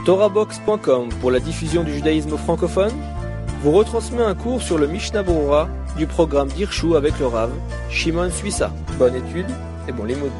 TorahBox.com pour la diffusion du judaïsme francophone vous retransmet un cours sur le Mishnah Berurah du programme d'Hirshu avec le Rav Shimon Suissa. Bonne étude et bon limoud.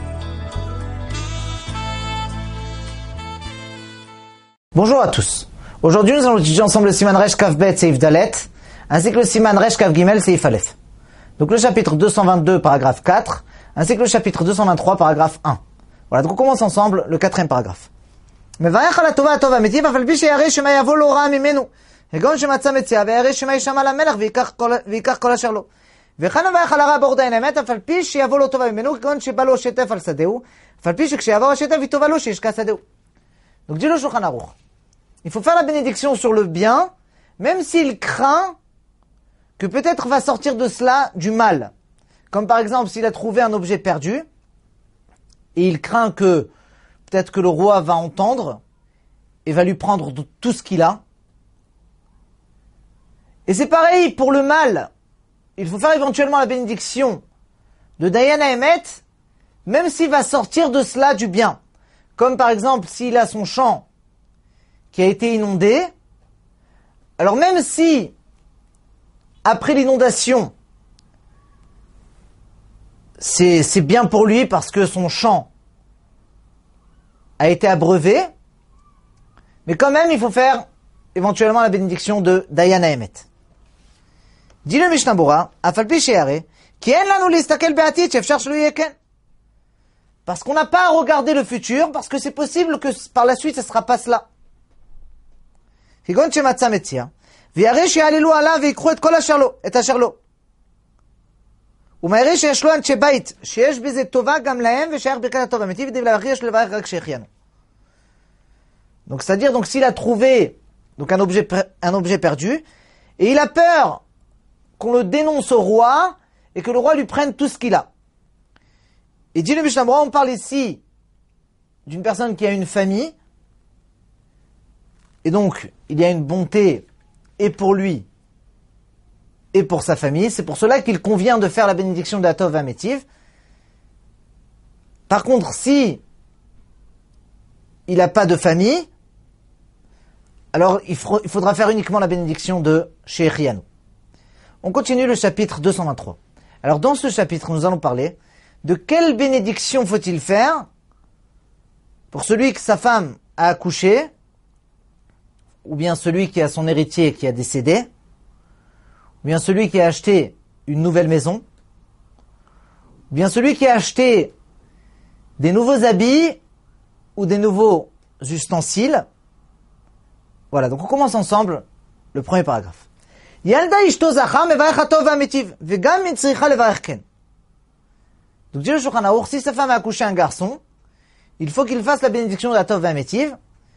Bonjour à tous. Aujourd'hui, nous allons étudier ensemble le Siman Resh Kav Bet Seif Dalet, ainsi que le Siman Resh Kav Gimel Seif Aleph. Donc le chapitre 222, paragraphe 4, ainsi que le chapitre 223, paragraphe 1. Voilà, donc on commence ensemble le quatrième paragraphe. מברך על הטובה הטוב האמיתי, ואף על פי שירא שמא יבוא לו רע ממנו, כגון שמצא מציאה, וירא שמא יישמע למלך ויקח כל אשר לו. וכאן מברך על הרע בורדה אין האמת, אף על פי שיבוא לו טובה ממנו, כגון שבא לו שטף על שדהו, אף על פי שכשיבוא השטף היא טובה לו שישקע שדהו. Donc dit le Shulchan Aruch, il faut faire la bénédiction sur le bien, même s'il craint que peut-être va sortir de cela du mal. Comme par exemple, s'il a trouvé un objet perdu, et il craint que peut-être que le roi va entendre et va lui prendre tout ce qu'il a. Et c'est pareil pour le mal. Il faut faire éventuellement la bénédiction de Dayan Haemet, même s'il va sortir de cela du bien. Comme par exemple, s'il a son champ qui a été inondé, alors même si, après l'inondation, c'est bien pour lui parce que son champ a été abreuvé, mais quand même il faut faire éventuellement la bénédiction de Dayan Haemet. Dit le Mishnah Berurah, Afal pi sheyare, ki en lanu listakel be'atid she'efshar shelo yeh ken. Parce qu'on n'a pas à regarder le futur, parce que c'est possible que par la suite ce ne sera pas cela. כגון שמצא מציאה, וירא שיעללו עליו ויקחו את כל אשר לו. ומהרי שיש לו אנשי בית, שיש בזה טובה גם להם, ושייך ברכת הטוב האמיתי, ודברי יש לברך רק שהחיינו. Donc c'est-à-dire, donc s'il a trouvé donc un objet perdu, et il a peur qu'on le dénonce au roi, et que le roi lui prenne tout ce qu'il a. Et dit le Mishnah Berurah, on parle ici d'une personne qui a une famille, et donc il y a une bonté et pour lui et pour sa famille. C'est pour cela qu'il convient de faire la bénédiction de la Tov Hametiv. Par contre, si il n'a pas de famille, alors il faudra faire uniquement la bénédiction de Shechianu. On continue le chapitre 223. Alors dans ce chapitre, nous allons parler de quelle bénédiction faut-il faire pour celui que sa femme a accouché, ou bien celui qui a son héritier qui a décédé, ou bien celui qui a acheté une nouvelle maison, ou bien celui qui a acheté des nouveaux habits ou des nouveaux ustensiles. Voilà, donc on commence ensemble le premier paragraphe. Yalda ishto zacha mevarech hatov v'amitiv, v'gam min tzricha levarech ken. Donc dit le Shulchan Aruch, si sa femme a accouché un garçon, il faut qu'il fasse la bénédiction de la Tov Hametiv.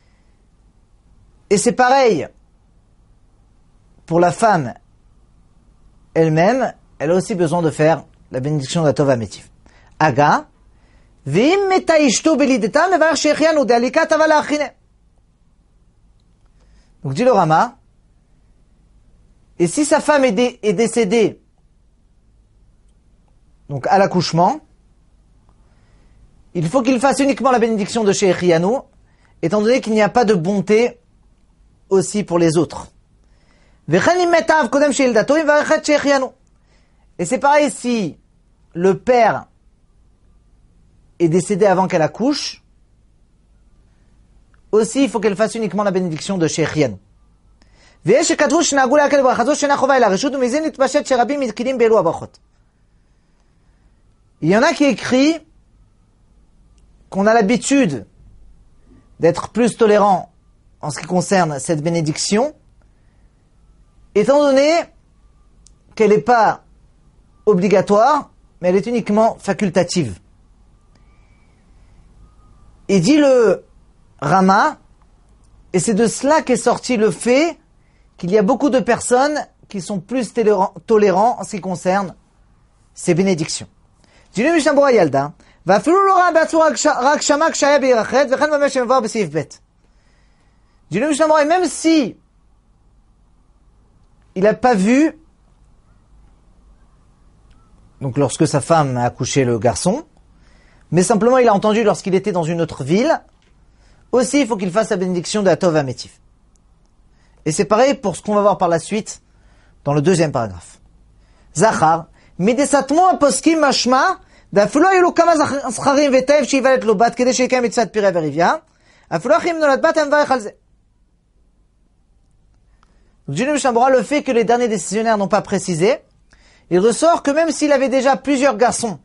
Et c'est pareil pour la femme elle-même, elle a aussi besoin de faire la bénédiction de la Tov Hametiv. Aga, ve'im meta ishto belideta mevarech shechianu de'alika tava la'achine. Donc dit le Rama, et si sa femme est décédée, donc à l'accouchement, il faut qu'il fasse uniquement la bénédiction de Shechianu, étant donné qu'il n'y a pas de bonté aussi pour les autres. Et c'est pareil si le père est décédé avant qu'elle accouche, aussi il faut qu'elle fasse uniquement la bénédiction de Shechianu. Il y en a qui écrit qu'on a l'habitude d'être plus tolérant en ce qui concerne cette bénédiction, étant donné qu'elle n'est pas obligatoire, mais elle est uniquement facultative. Et dit le Rama, et c'est de cela qu'est sorti le fait qu'il y a beaucoup de personnes qui sont plus tolérants en ce qui concerne ces bénédictions. Dit le Mishnah Berurah Yalda, ואפילו לא ראה בעצמו רק שמע כשהיה בעיר אחרת, וכן במה שמבואר בסעיף ב'. Dit le Mishnah Berurah, même si il n'a pas vu, donc lorsque sa femme a accouché le garçon, mais simplement il a entendu lorsqu'il était dans une autre ville, aussi il faut qu'il fasse la bénédiction de Atov Amétiv. Et c'est pareil pour ce qu'on va voir par la suite dans le deuxième paragraphe. Zachar, midesatmo aposkim mashma, d'afilo ayulu kama zacharim vetev shivalet lo bat kede sheikam mitzvat pire verivia, afilo achim nolad bat amvarech al ze. Donc, Dieu le fait que les derniers décisionnaires n'ont pas précisé, il ressort que même s'il avait déjà plusieurs garçons,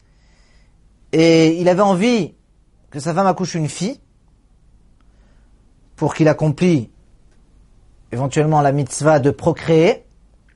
et il avait envie que sa femme accouche une fille, pour qu'il accomplit éventuellement la mitzvah de procréer,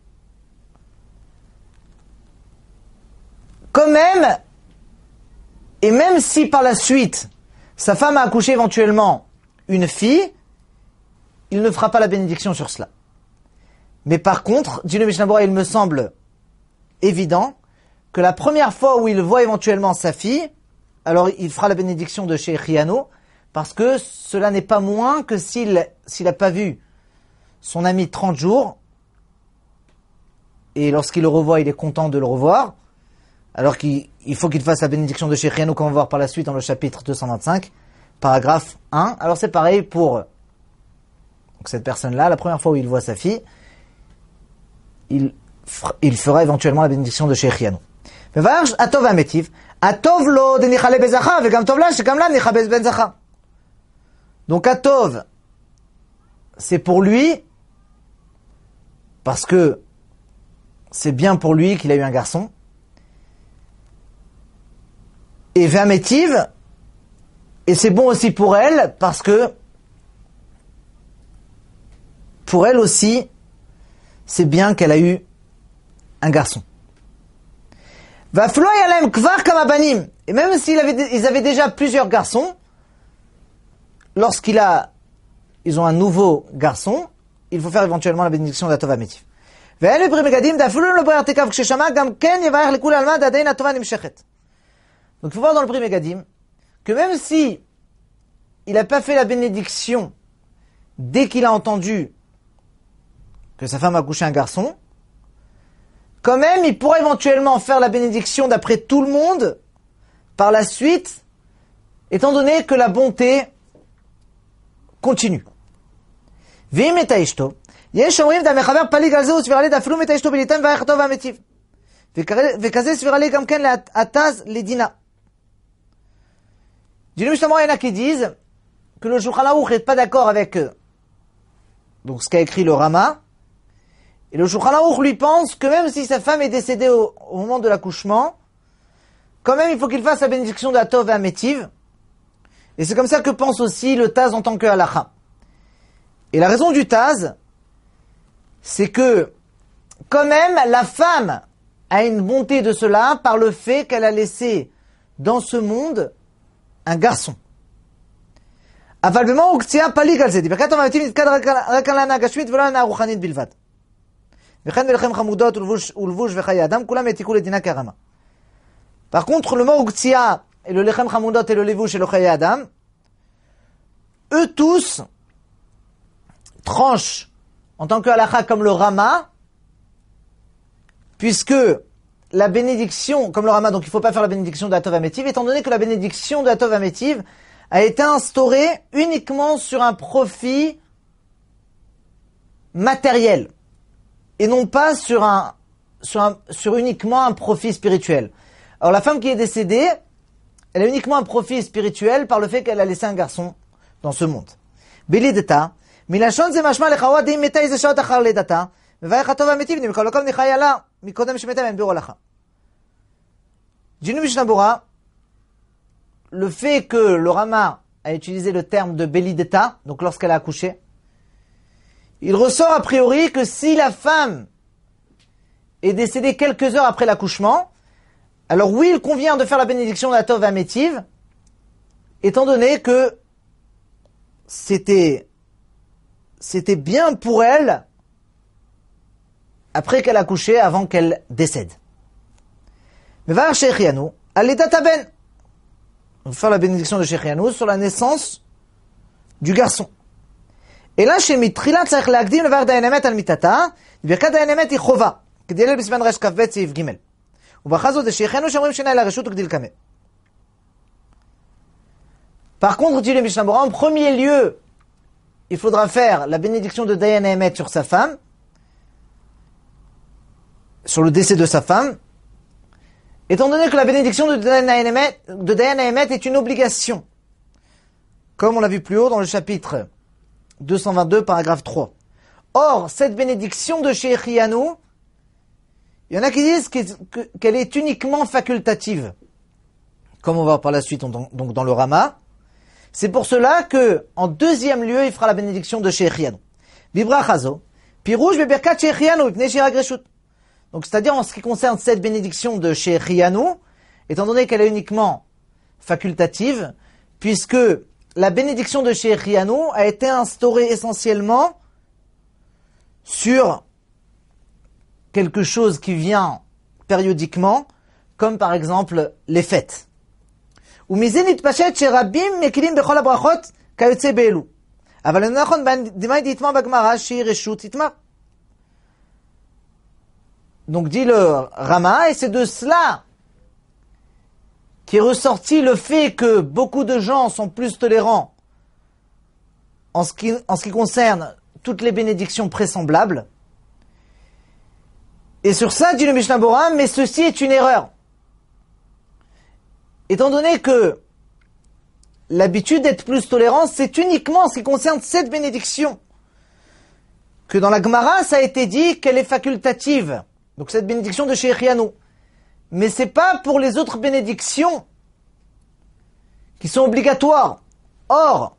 quand même, et même si par la suite, sa femme a accouché éventuellement une fille, il ne fera pas la bénédiction sur cela. Mais par contre, dit le Mishnah Berurah, il me semble évident que la première fois où il voit éventuellement sa fille, alors il fera la bénédiction de chez Riano, parce que cela n'est pas moins que s'il n'a pas vu son ami 30 jours, et lorsqu'il le revoit, il est content de le revoir, alors qu'il faut qu'il fasse la bénédiction de chez Riano, qu'on va voir par la suite dans le chapitre 225, paragraphe 1. Alors c'est pareil pour donc cette personne-là, la première fois où il voit sa fille, il fera éventuellement la bénédiction de chez Riano. Atov Amétiv, Atov lo de nichale bezacha, vegam tov la shekam la nichabez ben zacha. Donc Atov, c'est pour lui, parce que c'est bien pour lui qu'il a eu un garçon. Et Vamétiv, et c'est bon aussi pour elle, parce que pour elle aussi, c'est bien qu'elle a eu un garçon. Et même s'ils avaient déjà plusieurs garçons, ils ont un nouveau garçon, il faut faire éventuellement la bénédiction d'Atov Amétiv. Donc il faut voir dans le Pri Megadim que même si il n'a pas fait la bénédiction dès qu'il a entendu que sa femme a couché un garçon, quand même il pourra éventuellement faire la bénédiction d'après tout le monde par la suite, étant donné que la bonté continue. V'im et aishto, yesh omrim d'amechaver palig al ze usvirale d'aflum et aishto bilitem v'ayachto v'ametiv. V'kaze svirale gam ken l'ataz l'edina. Dis-nous justement, il y en a qui disent que le Shulchan Aruch n'est pas d'accord avec donc ce qu'a écrit le Rama. Et le Shulchan Aruch lui pense que même si sa femme est décédée au moment de l'accouchement, quand même il faut qu'il fasse la bénédiction d'Atov et Amétiv. Et c'est comme ça que pense aussi le Taz en tant que halakha. Et la raison du Taz, c'est que quand même la femme a une bonté de cela par le fait qu'elle a laissé dans ce monde un garçon. אבל במה הוא קציעה פליג על זה? ברכת המתים נתקד רק על ההנאה הגשמית ולא ההנאה הרוחנית בלבד. וכן בלחם חמודות ולבוש וחיי אדם, כולם העתיקו לדינה כרמה. Par contre, le mot Uktsia et le lechem chamudot et le levush et le chaye adam, eux tous tranchent en tant que halakha comme le Rama, puisque la bénédiction, comme le Rama, donc il ne faut pas faire la bénédiction de Atov Amétiv, étant donné que la bénédiction de Atov Amétiv a été instaurée uniquement sur un profit matériel, et non pas sur uniquement un profit spirituel. Alors la femme qui est décédée, elle a uniquement un profit spirituel par le fait qu'elle a laissé un garçon dans ce monde. Belideta, milashon ze mashma lechawa dim meta ize shaot achar ledata, mevayach Atov Amétiv nimkol lokom nichayala mikodem shemeta men biro lacha. Dinu Mishnah Berurah, le fait que le Rama a utilisé le terme de Belideta, donc lorsqu'elle a accouché, il ressort a priori que si la femme est décédée quelques heures après l'accouchement, alors oui, il convient de faire la bénédiction d'Atov Amétiv, étant donné que c'était bien pour elle, après qu'elle a accouché, avant qu'elle décède. Mais va chez Riano, Alidata Ben. On va faire la bénédiction de Shechianou sur la naissance du garçon. Et là, chez Mitrila, tzarich להקדים לברך דיין אמת על מיתתה, ברכת דיין אמת היא חובה, כדלל בסימן רש כ"ב סעיף ג'. וברכה זאת זה שיחנו שאומרים שינה אל הרשות וכדיל קמה. Par contre, dit le Mishnah Berurah, en premier lieu, il faudra faire la bénédiction de Dayan Haemet sur sa femme, sur le décès de sa femme, étant donné que la bénédiction de Dayan Haemet est une obligation, comme on l'a vu plus haut dans le chapitre 222, paragraphe 3. Or, cette bénédiction de Shechianu, il y en a qui disent qu'elle est uniquement facultative, comme on va voir par la suite donc dans le Rama. C'est pour cela que, en deuxième lieu, il fera la bénédiction de Shechianu. Vibra Chazo, Pirouj Beberkat Shechianu, Ipne Shira Greshut. Donc, c'est-à-dire en ce qui concerne cette bénédiction de Shechianu, étant donné qu'elle est uniquement facultative, puisque la bénédiction de Shechianu a été instaurée essentiellement sur quelque chose qui vient périodiquement, comme par exemple les fêtes. Donc, dit le Rama, et c'est de cela qui est ressorti le fait que beaucoup de gens sont plus tolérants en ce qui concerne toutes les bénédictions présemblables. Et sur ça, dit le Mishnah Berurah, mais ceci est une erreur. Étant donné que l'habitude d'être plus tolérant, c'est uniquement en ce qui concerne cette bénédiction. Que dans la Gemara, ça a été dit qu'elle est facultative. Donc cette bénédiction de Shechianu. Mais c'est pas pour les autres bénédictions qui sont obligatoires. Or,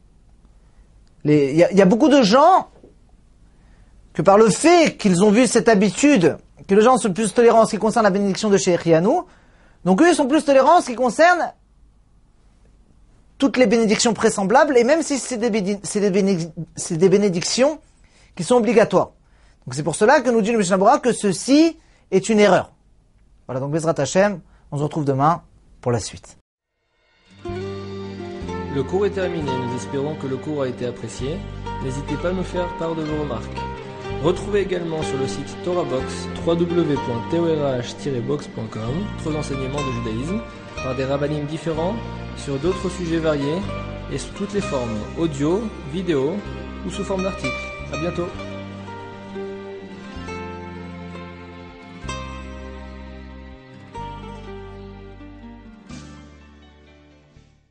il y a beaucoup de gens que par le fait qu'ils ont vu cette habitude, que les gens sont plus tolérants en ce qui concerne la bénédiction de Shechianu, donc eux ils sont plus tolérants en ce qui concerne toutes les bénédictions présemblables, et même si c'est des bénédictions qui sont obligatoires. Donc c'est pour cela que nous dit le Mishnah Berurah que ceci est une erreur. Voilà, donc Bezrat Hashem, on se retrouve demain pour la suite. Le cours est terminé, nous espérons que le cours a été apprécié. N'hésitez pas à nous faire part de vos remarques. Retrouvez également sur le site TorahBox www.torah-box.com d'autres enseignements de judaïsme par des rabbanim différents sur d'autres sujets variés et sous toutes les formes, audio, vidéo ou sous forme d'articles. À bientôt.